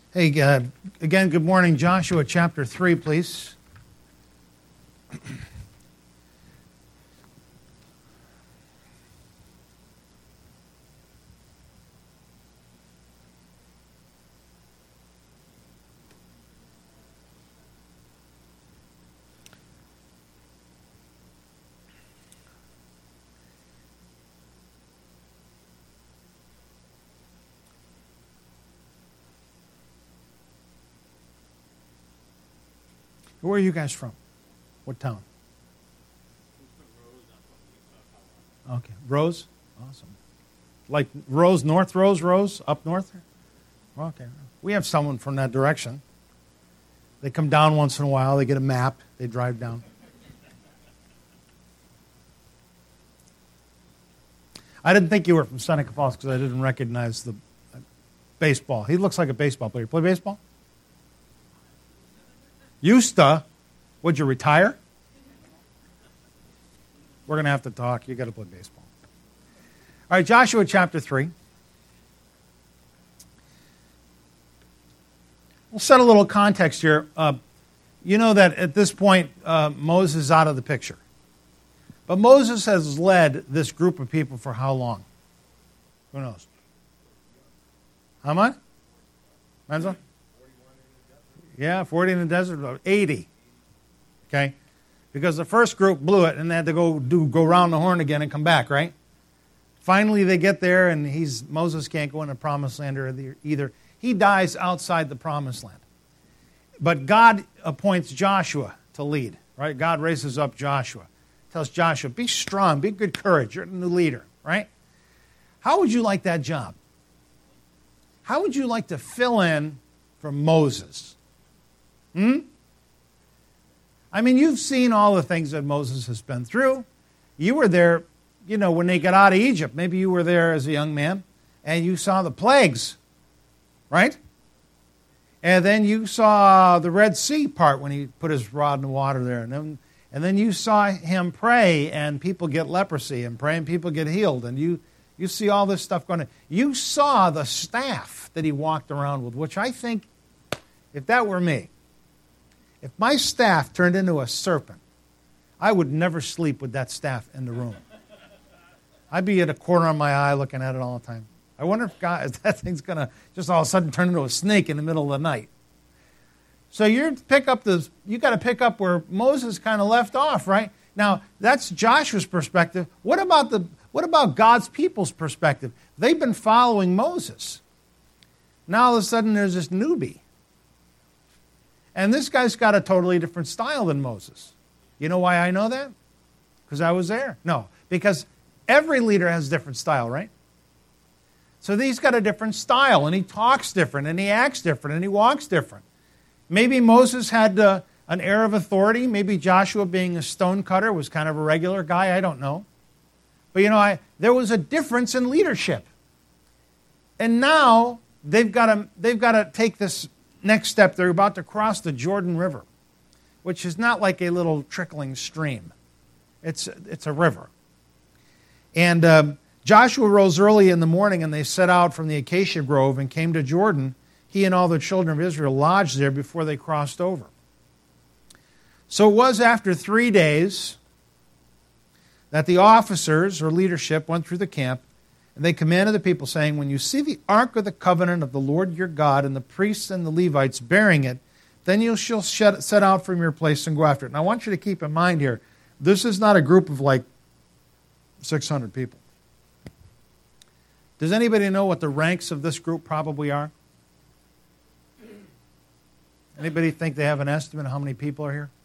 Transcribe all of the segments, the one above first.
Hey, again, good morning. Joshua chapter 3, please. Where are you guys from? What town? Okay, Rose? Awesome. Like Rose, North Rose, up north? Okay. We have someone from that direction. They come down once in a while, they get a map, they drive down. I didn't think you were from Seneca Falls because I didn't recognize the baseball. He looks like a baseball player. Play baseball? Used to. Would you retire? We're going to have to talk. You got to play baseball. All right, Joshua chapter 3. We'll set a little context here. You know that at this point, Moses is out of the picture. But Moses has led this group of people for how long? Who knows? How much? Menzo? Yeah, 40 in the desert, 80. Okay? Because the first group blew it and they had to go around the horn again and come back, right? Finally they get there and Moses can't go into the promised land either. He dies outside the promised land. But God appoints Joshua to lead, right? God raises up Joshua. Tells Joshua, be strong, be good courage. You're the new leader, right? How would you like that job? How would you like to fill in for Moses? I mean, you've seen all the things that Moses has been through. You were there, when they got out of Egypt. Maybe you were there as a young man, and you saw the plagues, right? And then you saw the Red Sea part when he put his rod in the water there. And then you saw him pray, and people get leprosy, and pray, and people get healed. And you see all this stuff going on. You saw the staff that he walked around with, which I think, if that were me, if my staff turned into a serpent, I would never sleep with that staff in the room. I'd be at a corner of my eye looking at it all the time. I wonder if that thing's going to just all of a sudden turn into a snake in the middle of the night. So you got to pick up where Moses kind of left off, right? Now, that's Joshua's perspective. What about God's people's perspective? They've been following Moses. Now all of a sudden there's this newbie. And this guy's got a totally different style than Moses. You know why I know that? Because I was there. No, because every leader has a different style, right? So he's got a different style, and he talks different, and he acts different, and he walks different. Maybe Moses had an air of authority. Maybe Joshua, being a stonecutter, was kind of a regular guy. I don't know. But, there was a difference in leadership. And now they've got to take this next step. They're about to cross the Jordan River, which is not like a little trickling stream. It's a river. And Joshua rose early in the morning, and they set out from the acacia grove and came to Jordan. He and all the children of Israel lodged there before they crossed over. So it was after 3 days that the officers or leadership went through the camp, and they commanded the people, saying, when you see the ark of the covenant of the Lord your God and the priests and the Levites bearing it, then you shall set out from your place and go after it. And I want you to keep in mind here, this is not a group of like 600 people. Does anybody know what the ranks of this group probably are? Anybody think they have an estimate of how many people are here?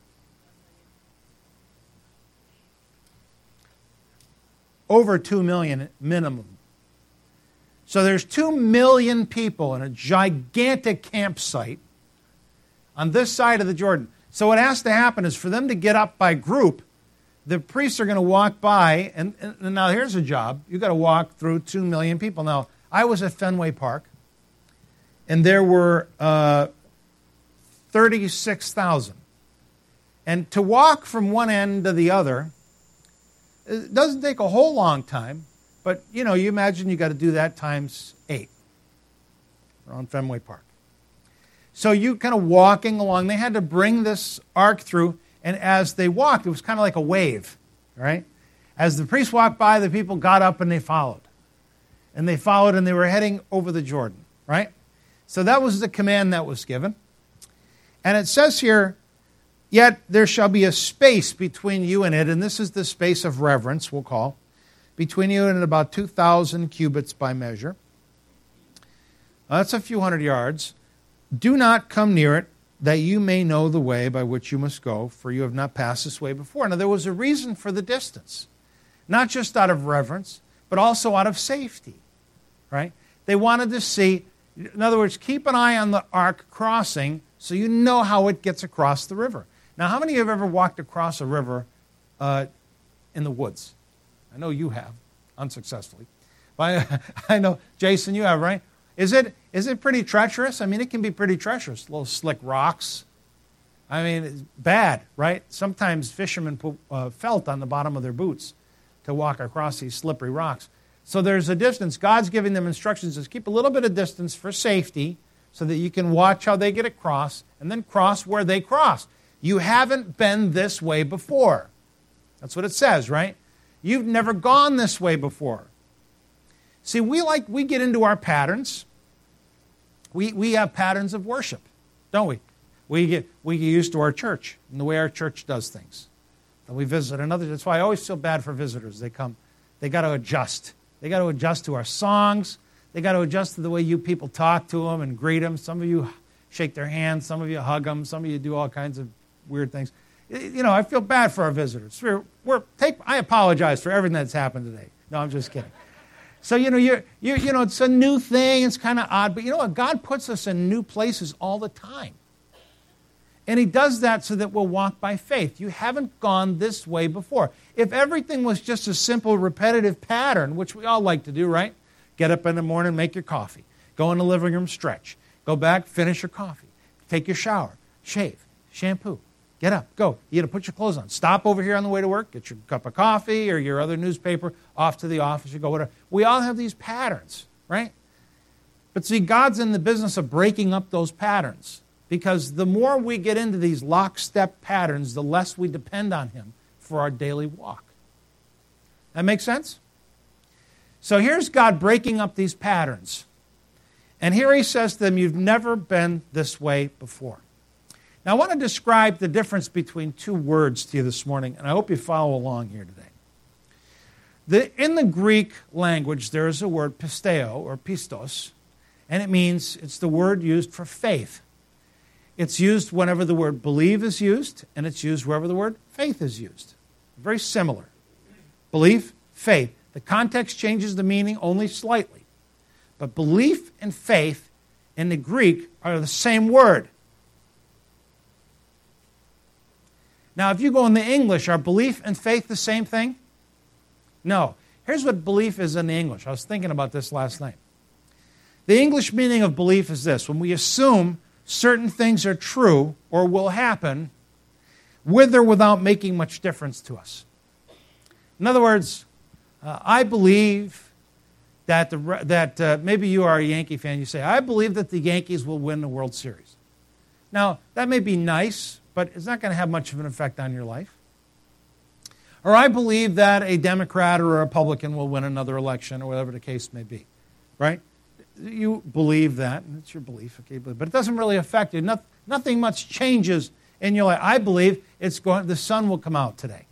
Over 2 million minimum. So there's 2 million people in a gigantic campsite on this side of the Jordan. So what has to happen is for them to get up by group, the priests are going to walk by, and now here's a job. You've got to walk through 2 million people. Now, I was at Fenway Park, and there were 36,000. And to walk from one end to the other, it doesn't take a whole long time, but, you imagine you got to do that times 8 around Fenway Park. So you kind of walking along. They had to bring this ark through, and as they walked, it was kind of like a wave, right? As the priest walked by, the people got up and they followed. And they followed, and they were heading over the Jordan, right? So that was the command that was given. And it says here, yet there shall be a space between you and it, and this is the space of reverence, we'll call, between you and it about 2,000 cubits by measure. That's a few hundred yards. Do not come near it, that you may know the way by which you must go, for you have not passed this way before. Now, there was a reason for the distance, not just out of reverence, but also out of safety, right? They wanted to see, in other words, keep an eye on the ark crossing so you know how it gets across the river. Now, how many of you have ever walked across a river in the woods? I know you have, unsuccessfully. But I know, Jason, you have, right? Is it pretty treacherous? I mean, it can be pretty treacherous. Little slick rocks. I mean, it's bad, right? Sometimes fishermen put felt on the bottom of their boots to walk across these slippery rocks. So there's a distance. God's giving them instructions to keep a little bit of distance for safety so that you can watch how they get across and then cross where they cross. You haven't been this way before. That's what it says, right? You've never gone this way before. See, we get into our patterns. We have patterns of worship, don't we? We get used to our church and the way our church does things. And we visit another. That's why I always feel bad for visitors. They come, they got to adjust. They got to adjust to our songs. They got to adjust to the way you people talk to them and greet them. Some of you shake their hands. Some of you hug them. Some of you do all kinds of weird things. You know, I feel bad for our visitors. I apologize for everything that's happened today. No, I'm just kidding. So, you know, it's a new thing. It's kind of odd. But you know what? God puts us in new places all the time. And He does that so that we'll walk by faith. You haven't gone this way before. If everything was just a simple, repetitive pattern, which we all like to do, right? Get up in the morning, make your coffee. Go in the living room, stretch. Go back, finish your coffee. Take your shower, shave, shampoo. Get up, go. You got to put your clothes on. Stop over here on the way to work. Get your cup of coffee or your other newspaper. Off to the office. You go, whatever. We all have these patterns, right? But see, God's in the business of breaking up those patterns. Because the more we get into these lockstep patterns, the less we depend on Him for our daily walk. That makes sense? So here's God breaking up these patterns. And here He says to them, you've never been this way before. Now, I want to describe the difference between two words to you this morning, and I hope you follow along here today. In the Greek language, there is a word pisteo, or pistos, and it means, it's the word used for faith. It's used whenever the word believe is used, and it's used wherever the word faith is used. Very similar. Belief, faith. The context changes the meaning only slightly. But belief and faith in the Greek are the same word. Now, if you go in the English, are belief and faith the same thing? No. Here's what belief is in the English. I was thinking about this last night. The English meaning of belief is this: when we assume certain things are true or will happen, with or without making much difference to us. In other words, I believe that maybe you are a Yankee fan. You say, I believe that the Yankees will win the World Series. Now, that may be nice, but it's not going to have much of an effect on your life. Or I believe that a Democrat or a Republican will win another election, or whatever the case may be, right? You believe that, and it's your belief, okay? But it doesn't really affect you. Nothing much changes in your life. I believe the sun will come out today.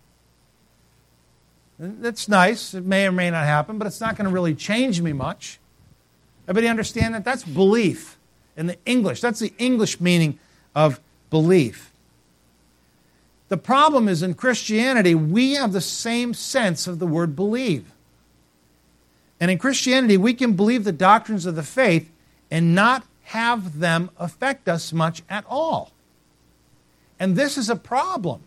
That's nice. It may or may not happen, but it's not going to really change me much. Everybody understand that? That's belief in the English. That's the English meaning of belief. The problem is in Christianity, we have the same sense of the word believe. And in Christianity, we can believe the doctrines of the faith and not have them affect us much at all. And this is a problem.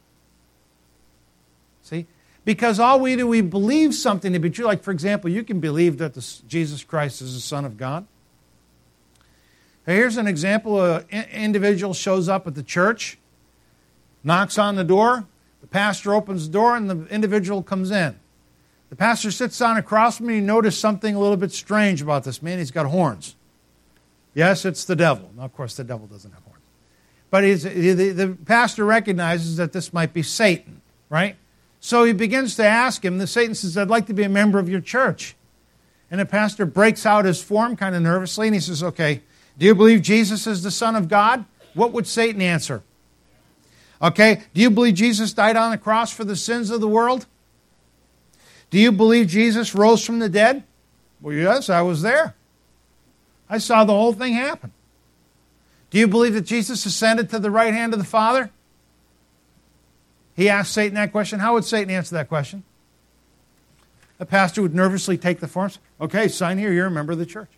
See? Because all we do, we believe something to be true. Like, for example, you can believe that Jesus Christ is the Son of God. Now, here's an example. An individual shows up at the church, knocks on the door, the pastor opens the door, and the individual comes in. The pastor sits down across from me, and you notice something a little bit strange about this man. He's got horns. Yes, it's the devil. Now, of course, the devil doesn't have horns. But the pastor recognizes that this might be Satan, right? So he begins to ask him. The Satan says, I'd like to be a member of your church. And the pastor breaks out his form kind of nervously, and he says, okay, do you believe Jesus is the Son of God? What would Satan answer? Okay, do you believe Jesus died on the cross for the sins of the world? Do you believe Jesus rose from the dead? Well, yes, I was there. I saw the whole thing happen. Do you believe that Jesus ascended to the right hand of the Father? He asked Satan that question. How would Satan answer that question? The pastor would nervously take the forms. Okay, sign here. You're a member of the church.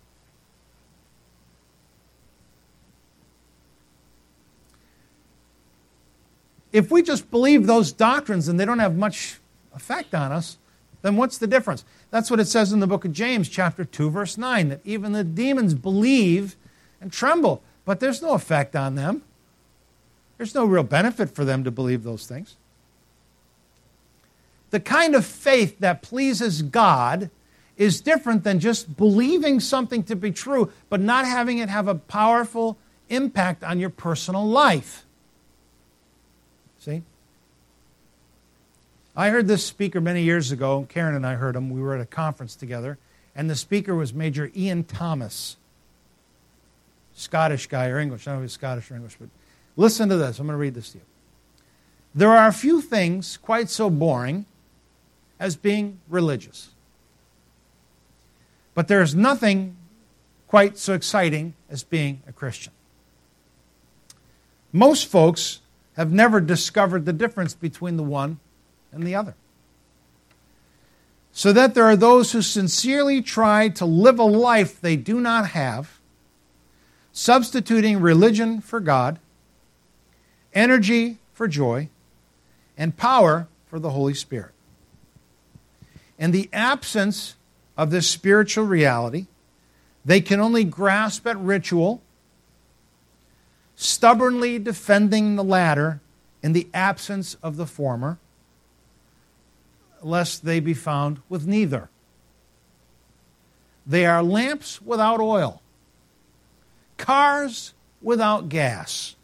If we just believe those doctrines and they don't have much effect on us, then what's the difference? That's what it says in the book of James, chapter 2, verse 9, that even the demons believe and tremble, but there's no effect on them. There's no real benefit for them to believe those things. The kind of faith that pleases God is different than just believing something to be true, but not having it have a powerful impact on your personal life. See? I heard this speaker many years ago. Karen and I heard him. We were at a conference together, and the speaker was Major Ian Thomas. Scottish guy or English. I don't know if he's Scottish or English, but listen to this. I'm going to read this to you. There are a few things quite so boring as being religious. But there is nothing quite so exciting as being a Christian. Most folks have never discovered the difference between the one and the other. So that there are those who sincerely try to live a life they do not have, substituting religion for God, energy for joy, and power for the Holy Spirit. In the absence of this spiritual reality, they can only grasp at ritual, stubbornly defending the latter in the absence of the former, lest they be found with neither. They are lamps without oil, cars without gas,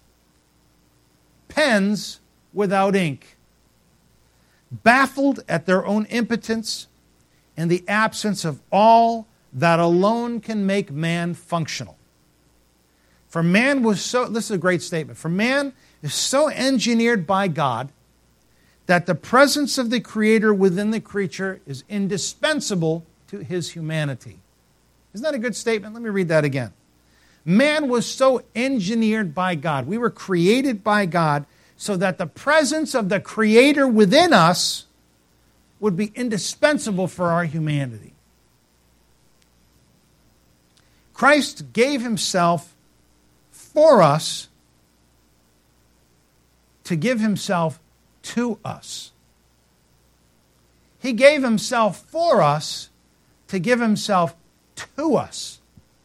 pens without ink, baffled at their own impotence in the absence of all that alone can make man functional. For man was so, this is a great statement, for man is so engineered by God that the presence of the Creator within the creature is indispensable to his humanity. Isn't that a good statement? Let me read that again. Man was so engineered by God. We were created by God so that the presence of the Creator within us would be indispensable for our humanity. Christ gave himself for us to give himself to us. He gave himself for us to give himself to us.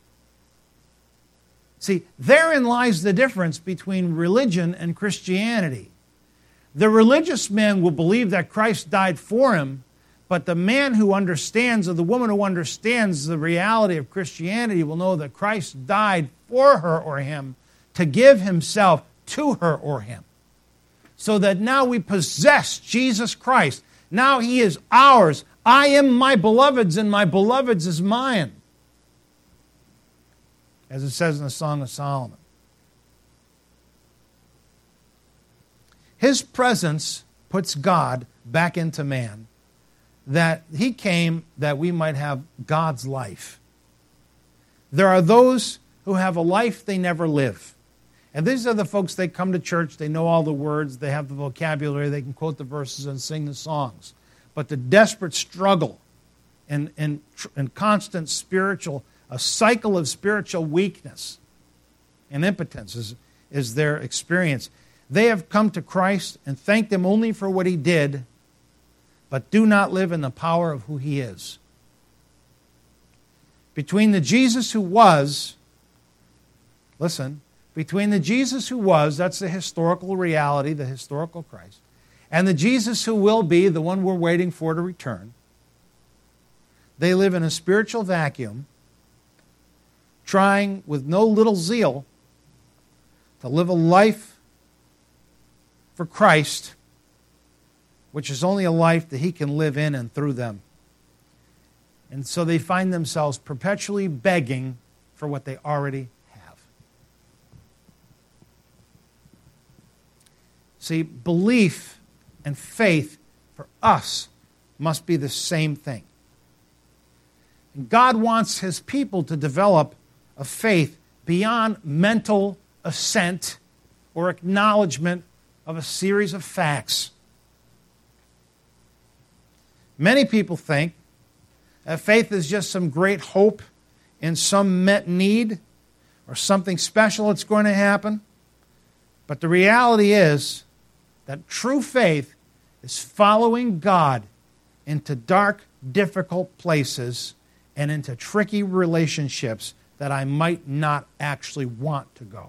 See, therein lies the difference between religion and Christianity. The religious man will believe that Christ died for him, but the man who understands, or the woman who understands the reality of Christianity will know that Christ died for her or him to give himself to her or him. So that now we possess Jesus Christ. Now he is ours. I am my beloved's and my beloved's is mine. As it says in the Song of Solomon. His presence puts God back into man. That he came that we might have God's life. There are those who have a life they never live. And these are the folks, they come to church, they know all the words, they have the vocabulary, they can quote the verses and sing the songs. But the desperate struggle and constant spiritual, a cycle of spiritual weakness and impotence is their experience. They have come to Christ and thanked him only for what he did, but do not live in the power of who he is. Between the Jesus who was, listen, between the Jesus who was, that's the historical reality, the historical Christ, and the Jesus who will be, the one we're waiting for to return, they live in a spiritual vacuum trying with no little zeal to live a life for Christ, which is only a life that He can live in and through them. And so they find themselves perpetually begging for what they already have. See, belief and faith for us must be the same thing. And God wants His people to develop a faith beyond mental assent or acknowledgement of a series of facts. Many people think that faith is just some great hope in some met need or something special that's going to happen. But the reality is that true faith is following God into dark, difficult places and into tricky relationships that I might not actually want to go.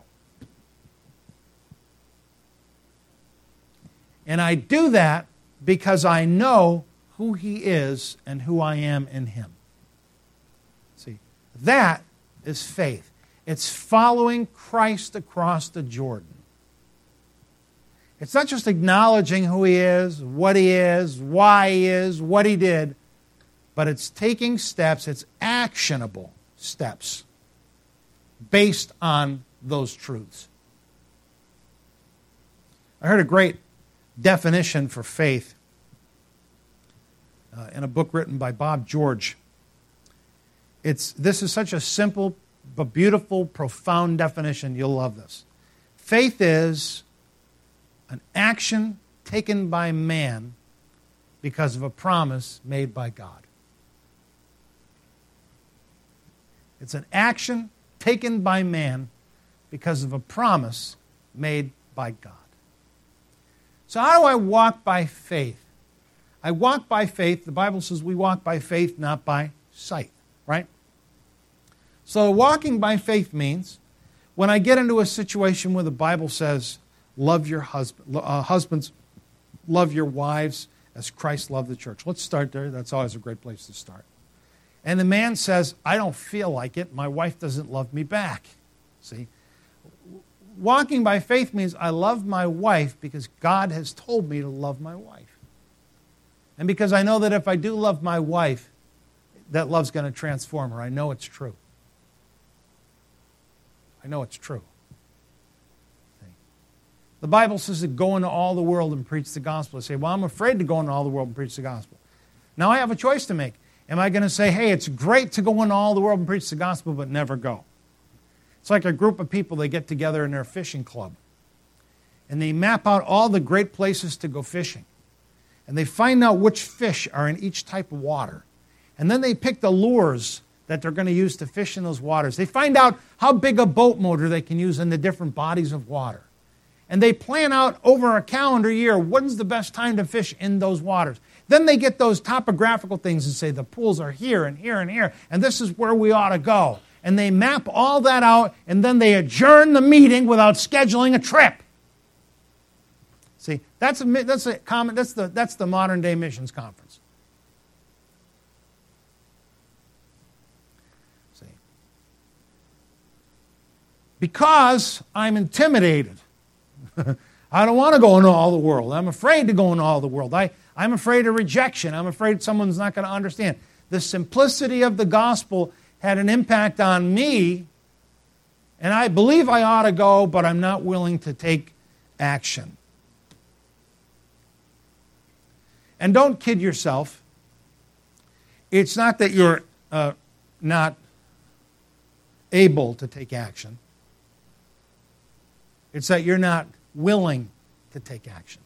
And I do that because I know who He is and who I am in Him. See, that is faith. It's following Christ across the Jordan. It's not just acknowledging who He is, why He is, what He did, but it's taking steps, it's actionable steps based on those truths. I heard a great definition for faith in a book written by Bob George. This is such a simple but beautiful, profound definition. You'll love this. Faith is an action taken by man because of a promise made by God. It's an action taken by man because of a promise made by God. So how do I walk by faith? I walk by faith. The Bible says we walk by faith, not by sight, right? So walking by faith means when I get into a situation where the Bible says, love your husbands, love your wives as Christ loved the church. Let's start there. That's always a great place to start. And the man says, I don't feel like it. My wife doesn't love me back. See? Walking by faith means I love my wife because God has told me to love my wife. And because I know that if I do love my wife, that love's going to transform her. I know it's true. I know it's true. See? The Bible says to go into all the world and preach the gospel. I say, well, I'm afraid to go into all the world and preach the gospel. Now I have a choice to make. Am I going to say, hey, it's great to go into all the world and preach the gospel, but never go? It's like a group of people, they get together in their fishing club. And they map out all the great places to go fishing. And they find out which fish are in each type of water. And then they pick the lures that they're going to use to fish in those waters. They find out how big a boat motor they can use in the different bodies of water. And they plan out over a calendar year when's the best time to fish in those waters. Then they get those topographical things and say the pools are here and here and here, and this is where we ought to go. And they map all that out, and then they adjourn the meeting without scheduling a trip. See, that's the modern day missions conference. See, because I'm intimidated. I don't want to go into all the world. I'm afraid to go into all the world. I'm afraid of rejection. I'm afraid someone's not going to understand. The simplicity of the gospel had an impact on me, and I believe I ought to go, but I'm not willing to take action. And don't kid yourself. It's not that you're not able to take action. It's that you're not willing to take action.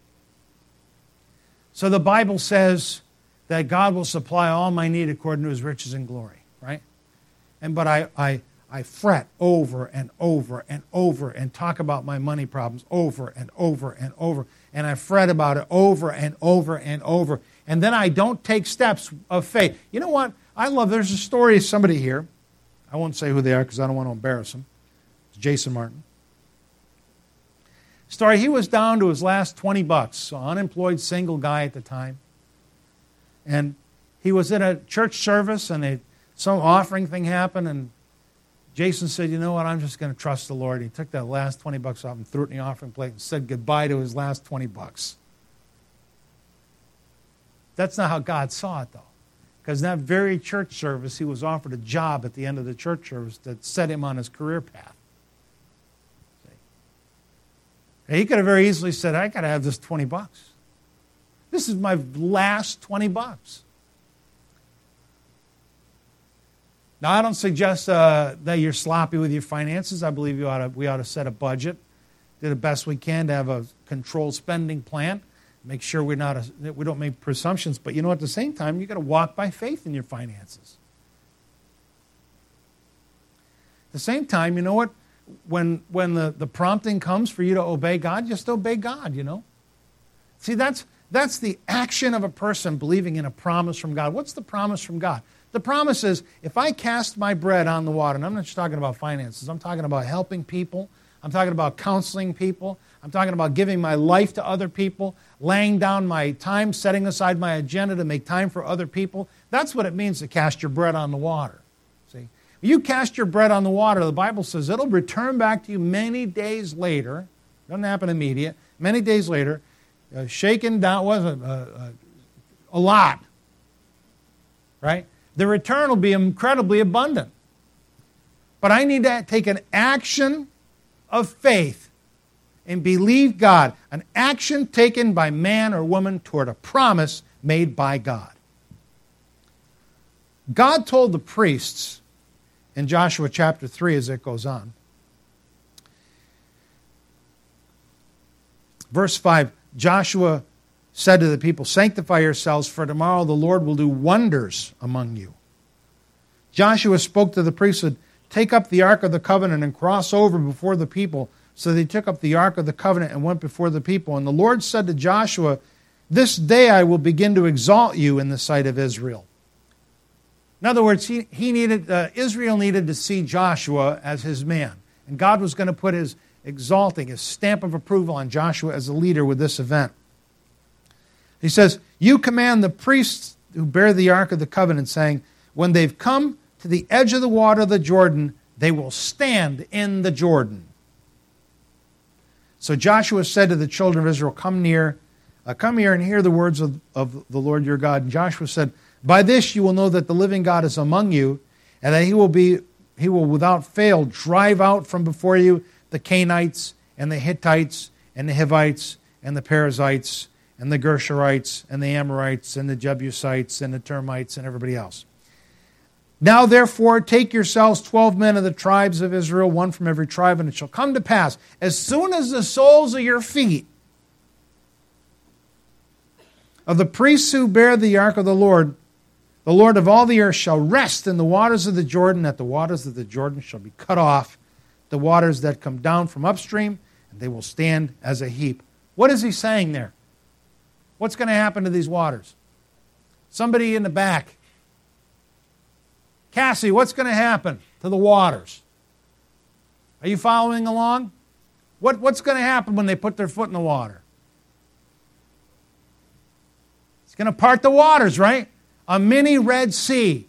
So the Bible says that God will supply all my need according to His riches and glory, right? But I fret over and over and over and talk about my money problems over and over and over. And I fret about it over and over and over. And then I don't take steps of faith. You know what? There's a story of somebody here. I won't say who they are because I don't want to embarrass them. It's Jason Martin. Story, he was down to his last $20, so unemployed single guy at the time. And he was in a church service and some offering thing happened, and Jason said, you know what, I'm just going to trust the Lord. He took that last $20 off and threw it in the offering plate and said goodbye to his last $20. That's not how God saw it, though. Because in that very church service, he was offered a job at the end of the church service that set him on his career path. And he could have very easily said, I got to have this $20. This is my last $20. Now, I don't suggest that you're sloppy with your finances. I believe we ought to set a budget, do the best we can to have a controlled spending plan, make sure we don't make presumptions. But you know, at the same time, you've got to walk by faith in your finances. At the same time, you know what? When the prompting comes for you to obey God, just obey God, you know. See, that's the action of a person believing in a promise from God. What's the promise from God? The promise is, if I cast my bread on the water, and I'm not just talking about finances, I'm talking about helping people, I'm talking about counseling people, I'm talking about giving my life to other people, laying down my time, setting aside my agenda to make time for other people. That's what it means to cast your bread on the water. See? You cast your bread on the water, the Bible says it'll return back to you many days later. It doesn't happen immediate. Many days later, shaken down, wasn't a lot, right? The return will be incredibly abundant. But I need to take an action of faith and believe God, an action taken by man or woman toward a promise made by God. God told the priests in Joshua chapter 3 as it goes on. Verse 5, Joshua said to the people, sanctify yourselves, for tomorrow the Lord will do wonders among you. Joshua spoke to the priests and said, take up the Ark of the Covenant and cross over before the people. So they took up the Ark of the Covenant and went before the people. And the Lord said to Joshua, this day I will begin to exalt you in the sight of Israel. In other words, Israel needed to see Joshua as his man. And God was going to put his stamp of approval on Joshua as a leader with this event. He says, you command the priests who bear the Ark of the Covenant, saying, when they've come to the edge of the water of the Jordan, they will stand in the Jordan. So Joshua said to the children of Israel, come here and hear the words of the Lord your God. And Joshua said, by this you will know that the living God is among you, and that he will without fail drive out from before you the Canaanites and the Hittites and the Hivites and the Perizzites and the Gershurites and the Amorites and the Jebusites and the termites and everybody else. Now therefore take yourselves 12 men of the tribes of Israel, one from every tribe, and it shall come to pass, as soon as the soles of your feet of the priests who bear the ark of the Lord of all the earth shall rest in the waters of the Jordan, that the waters of the Jordan shall be cut off, the waters that come down from upstream, and they will stand as a heap. What is he saying there? What's going to happen to these waters? Somebody in the back. Cassie, what's going to happen to the waters? Are you following along? What's going to happen when they put their foot in the water? It's going to part the waters, right? A mini Red Sea.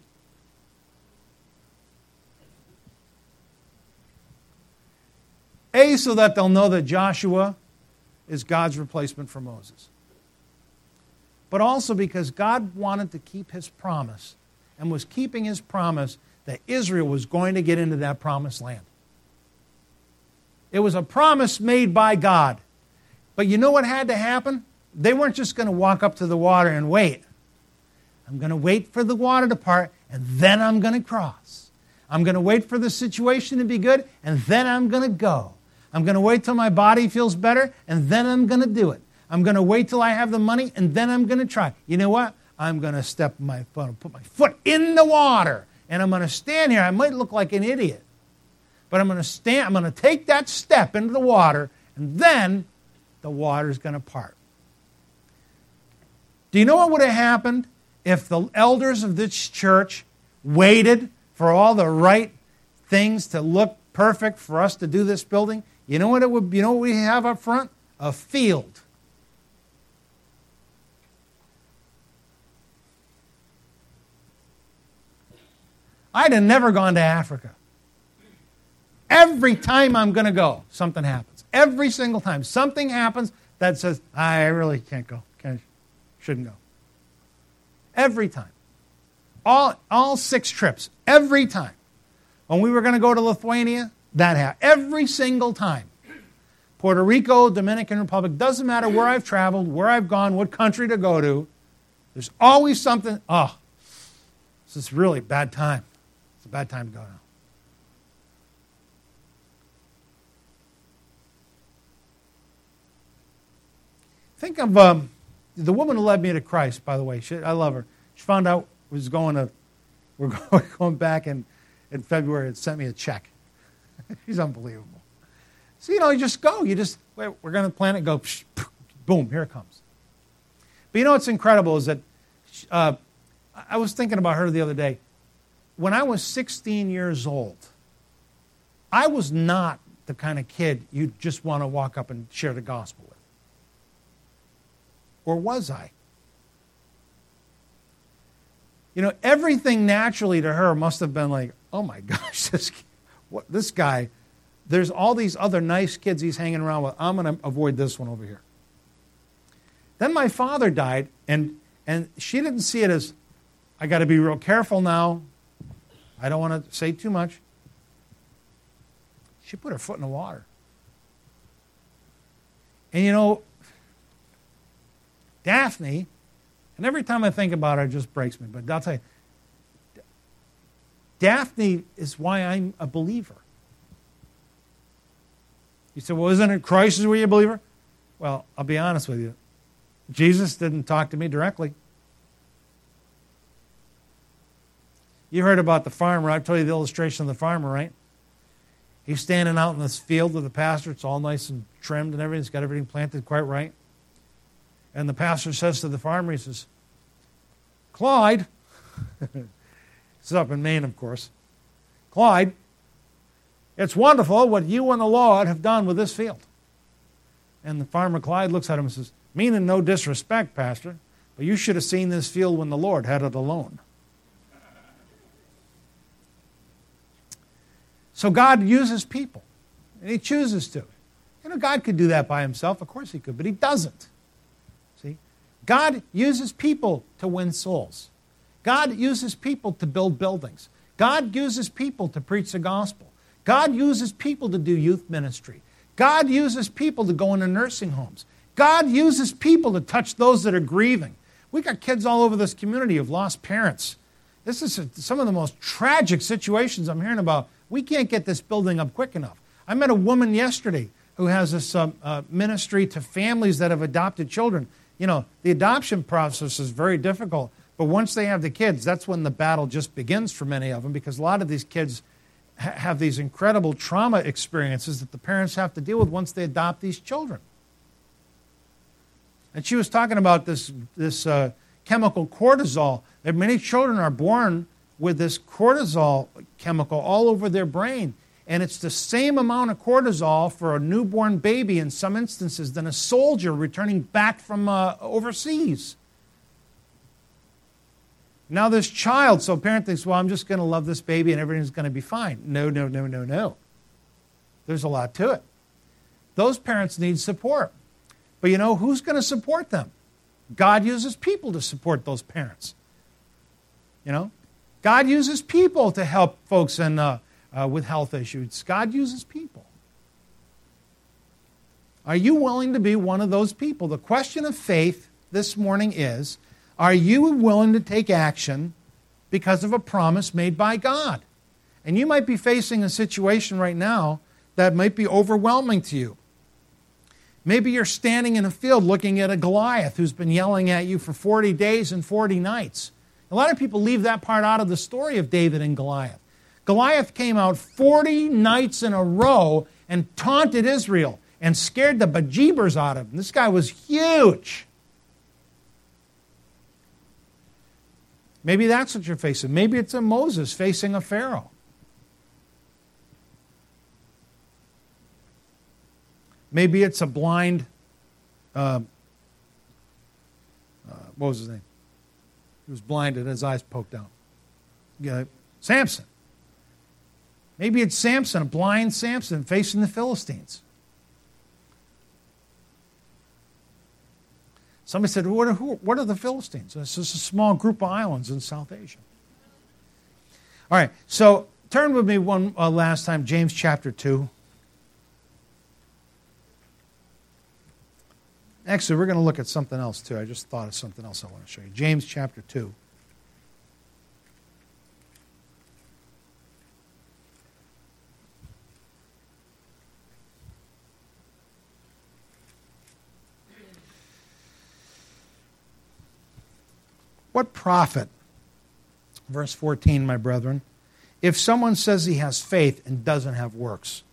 So that they'll know that Joshua is God's replacement for Moses. But also because God wanted to keep his promise and was keeping his promise that Israel was going to get into that promised land. It was a promise made by God. But you know what had to happen? They weren't just going to walk up to the water and wait. I'm going to wait for the water to part, and then I'm going to cross. I'm going to wait for the situation to be good, and then I'm going to go. I'm going to wait till my body feels better, and then I'm going to do it. I'm going to wait till I have the money, and then I'm going to try. You know what? I'm going to put my foot in the water, and I'm going to stand here. I might look like an idiot, but I'm going to take that step into the water, and then the water's going to part. Do you know what would have happened if the elders of this church waited for all the right things to look perfect for us to do this building? You know what we have up front? A field. I'd have never gone to Africa. Every time I'm going to go, something happens. Every single time. Something happens that says, I really can't go. Shouldn't go. Every time. All 6 trips. Every time. When we were going to go to Lithuania, that happened. Every single time. Puerto Rico, Dominican Republic, doesn't matter where I've traveled, where I've gone, what country to go to. There's always something, this is really a bad time. It's a bad time to go now. Think of the woman who led me to Christ, by the way. I love her. She found out we're going back in February and sent me a check. She's unbelievable. So, you just go. We're going to plan it, go, psh, boom, here it comes. But what's incredible is that I was thinking about her the other day. When I was 16 years old, I was not the kind of kid you just want to walk up and share the gospel with. Or was I? Everything naturally to her must have been like, oh my gosh, this guy, there's all these other nice kids he's hanging around with. I'm going to avoid this one over here. Then my father died, and she didn't see it as, I got to be real careful now. I don't want to say too much. She put her foot in the water. And Daphne, and every time I think about her, it just breaks me. But I'll tell you, Daphne is why I'm a believer. You said, well, isn't it Christ is where you're a believer? Well, I'll be honest with you. Jesus didn't talk to me directly. You heard about the farmer. I told you the illustration of the farmer, right? He's standing out in this field with the pasture. It's all nice and trimmed and everything. He's got everything planted quite right. And the pastor says to the farmer, he says, Clyde, it's up in Maine, of course. Clyde, it's wonderful what you and the Lord have done with this field. And the farmer Clyde looks at him and says, meaning no disrespect, Pastor, but you should have seen this field when the Lord had it alone. So God uses people, and He chooses to. God could do that by Himself. Of course He could, but He doesn't. See? God uses people to win souls. God uses people to build buildings. God uses people to preach the gospel. God uses people to do youth ministry. God uses people to go into nursing homes. God uses people to touch those that are grieving. We've got kids all over this community who've lost parents. This is some of the most tragic situations I'm hearing about. We can't get this building up quick enough. I met a woman yesterday who has this ministry to families that have adopted children. The adoption process is very difficult, but once they have the kids, that's when the battle just begins for many of them, because a lot of these kids have these incredible trauma experiences that the parents have to deal with once they adopt these children. And she was talking about this chemical cortisol. That many children are born with this cortisol chemical all over their brain. And it's the same amount of cortisol for a newborn baby in some instances than a soldier returning back from overseas. Now this child, so a parent thinks, well, I'm just going to love this baby and everything's going to be fine. No. There's a lot to it. Those parents need support. But who's going to support them? God uses people to support those parents. God uses people to help folks with health issues. God uses people. Are you willing to be one of those people? The question of faith this morning is, are you willing to take action because of a promise made by God? And you might be facing a situation right now that might be overwhelming to you. Maybe you're standing in a field looking at a Goliath who's been yelling at you for 40 days and 40 nights. A lot of people leave that part out of the story of David and Goliath. Goliath came out 40 nights in a row and taunted Israel and scared the bejeebers out of him. This guy was huge. Maybe that's what you're facing. Maybe it's a Moses facing a Pharaoh. Maybe it's a blind, what was his name? He was blind and his eyes poked out. Samson. Maybe it's Samson, a blind Samson facing the Philistines. Somebody said, what are the Philistines? This is a small group of islands in South Asia. All right, so turn with me one last time, James chapter 2. Actually, we're going to look at something else too. I just thought of something else I want to show you. James chapter 2. What profit, verse 14, my brethren, if someone says he has faith and doesn't have works?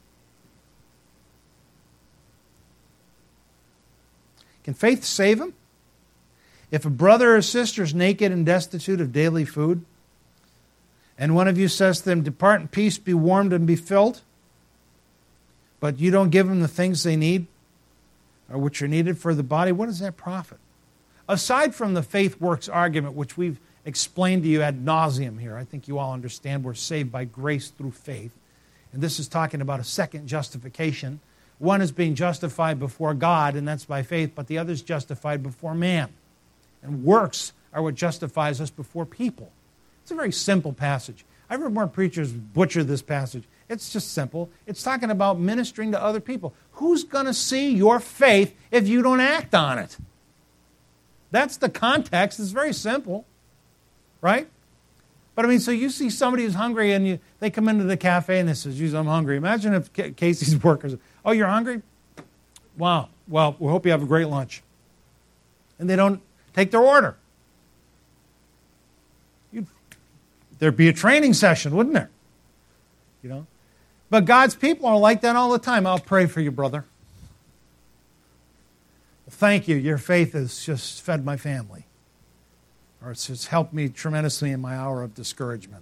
Can faith save him? If a brother or sister is naked and destitute of daily food, and one of you says to them, depart in peace, be warmed and be filled, but you don't give them the things they need, or which are needed for the body, what does that profit? Aside from the faith works argument, which we've explained to you ad nauseum here, I think you all understand we're saved by grace through faith. And this is talking about a second justification. One is being justified before God, and that's by faith, but the other is justified before man. And works are what justifies us before people. It's a very simple passage. I've heard more preachers butcher this passage. It's just simple. It's talking about ministering to other people. Who's going to see your faith if you don't act on it? That's the context. It's very simple, right? But I mean, so you see somebody who's hungry and they come into the cafe and they says, "Geez, I'm hungry." Imagine if Casey's workers, "Oh, you're hungry? Wow. Well, we hope you have a great lunch." And they don't take their order. There'd be a training session, wouldn't there? You know? But God's people are like that all the time. I'll pray for you, brother. Thank you. Your faith has just fed my family. Or it's just helped me tremendously in my hour of discouragement.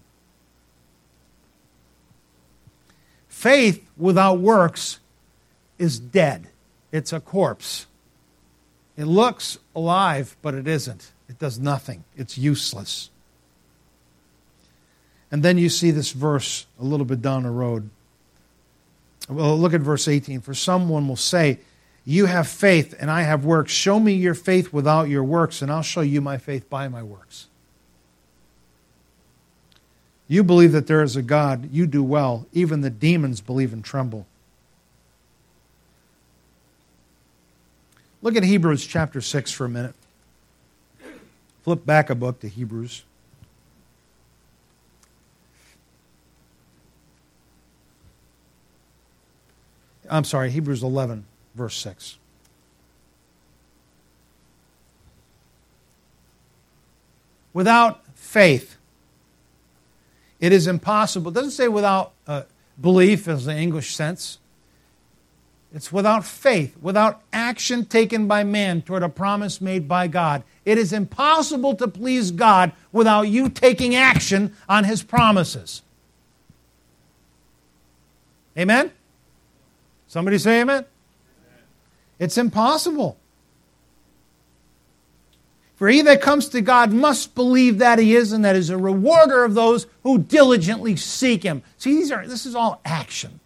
Faith without works is dead. It's a corpse. It looks alive, but it isn't. It does nothing. It's useless. And then you see this verse a little bit down the road. Well, look at verse 18. For someone will say, you have faith and I have works. Show me your faith without your works, and I'll show you my faith by my works. You believe that there is a God. You do well. Even the demons believe and tremble. Look at Hebrews chapter 6 for a minute. Flip back a book to Hebrews. I'm sorry, Hebrews 11, verse 6. Without faith, it is impossible. It doesn't say without belief as the English sense. It's without faith, without action taken by man toward a promise made by God. It is impossible to please God without you taking action on His promises. Amen? Somebody say amen? It's impossible. For he that comes to God must believe that He is, and that He is a rewarder of those who diligently seek Him. See, this is all action.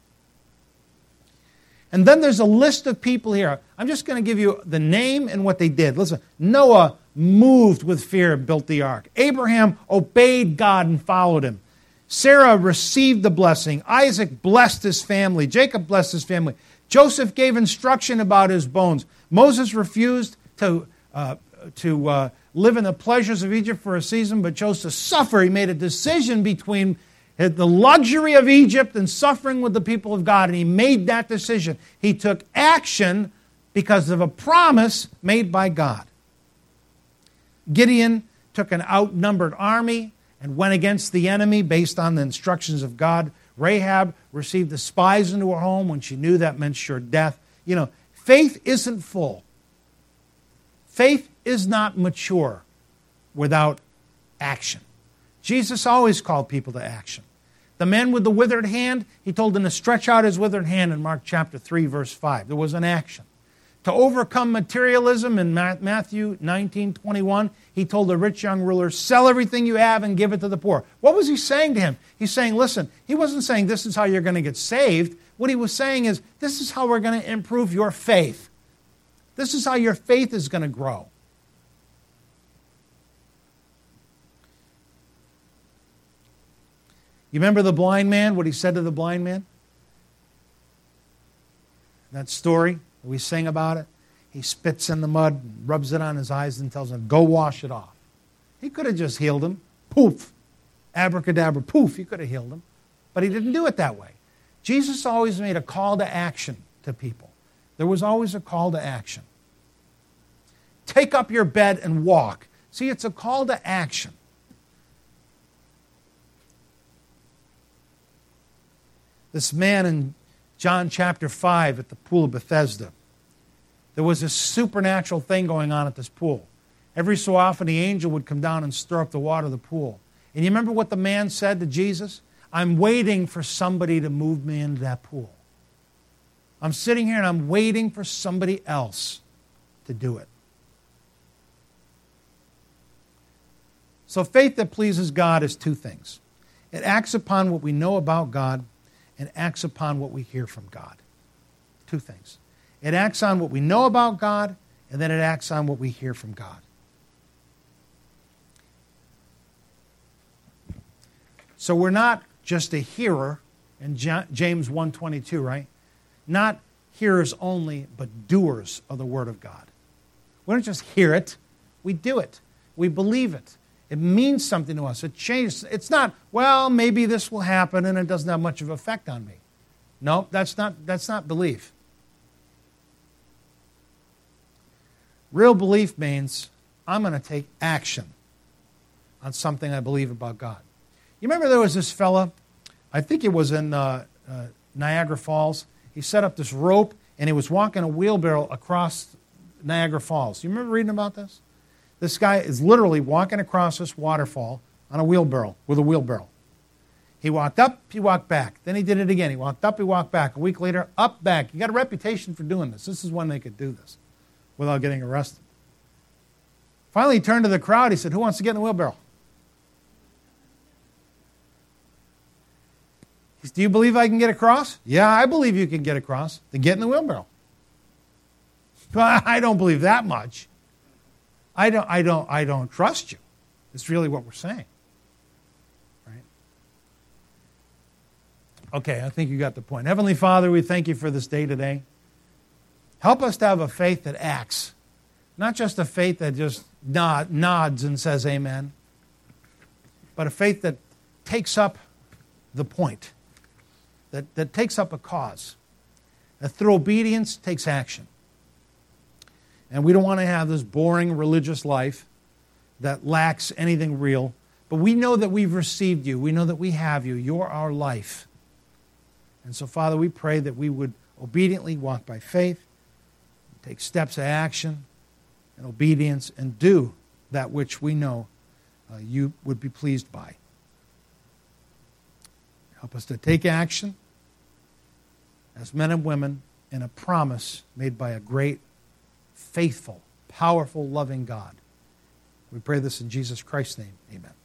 And then there's a list of people here. I'm just going to give you the name and what they did. Listen, Noah moved with fear and built the ark. Abraham obeyed God and followed Him. Sarah received the blessing. Isaac blessed his family. Jacob blessed his family. Joseph gave instruction about his bones. Moses refused to live in the pleasures of Egypt for a season, but chose to suffer. He made a decision between the luxury of Egypt and suffering with the people of God, and he made that decision. He took action because of a promise made by God. Gideon took an outnumbered army and went against the enemy based on the instructions of God. Rahab received the spies into her home when she knew that meant sure death. You know, faith isn't full. Faith is not mature without action. Jesus always called people to action. The man with the withered hand, He told him to stretch out his withered hand in Mark chapter 3, verse 5. There was an action. To overcome materialism in Matthew 19:21, he told the rich young ruler, sell everything you have and give it to the poor. What was he saying to him? He's saying, listen, he wasn't saying this is how you're going to get saved. What he was saying is, this is how we're going to improve your faith. This is how your faith is going to grow. You remember the blind man, what he said to the blind man? That story, we sing about it. He spits in the mud, rubs it on his eyes, and tells him, go wash it off. He could have just healed him. Poof. Abracadabra, poof. He could have healed him. But he didn't do it that way. Jesus always made a call to action to people. There was always a call to action. Take up your bed and walk. See, it's a call to action. This man in John chapter 5 at the pool of Bethesda, there was a supernatural thing going on at this pool. Every so often the angel would come down and stir up the water of the pool. And you remember what the man said to Jesus? I'm waiting for somebody to move me into that pool. I'm sitting here and I'm waiting for somebody else to do it. So faith that pleases God is two things. It acts upon what we know about God and acts upon what we hear from God. Two things. It acts on what we know about God, and then it acts on what we hear from God. So we're not just a hearer in James 1:22, right? Not hearers only, but doers of the Word of God. We don't just hear it, we do it. We believe it. It means something to us. It changes. It's not, well, maybe this will happen and it doesn't have much of an effect on me. No, that's not belief. Real belief means I'm going to take action on something I believe about God. You remember there was this fella, I think it was in Niagara Falls. He set up this rope and he was walking a wheelbarrow across Niagara Falls. You remember reading about this? This guy is literally walking across this waterfall on a wheelbarrow, with a wheelbarrow. He walked up, he walked back. Then he did it again. He walked up, he walked back. A week later, up, back. He got a reputation for doing this. This is when they could do this without getting arrested. Finally, he turned to the crowd. He said, who wants to get in the wheelbarrow? He said, do you believe I can get across? Yeah, I believe you can get across. Then get in the wheelbarrow. But I don't believe that much. I don't trust you. It's really what we're saying. Right? Okay, I think you got the point. Heavenly Father, we thank you for this day today. Help us to have a faith that acts. Not just a faith that just nods and says amen, but a faith that takes up the point, that takes up a cause, that through obedience takes action. And we don't want to have this boring religious life that lacks anything real. But we know that we've received you. We know that we have you. You're our life. And so, Father, we pray that we would obediently walk by faith, take steps of action and obedience, and do that which we know you would be pleased by. Help us to take action as men and women in a promise made by a great, faithful, powerful, loving God. We pray this in Jesus Christ's name. Amen.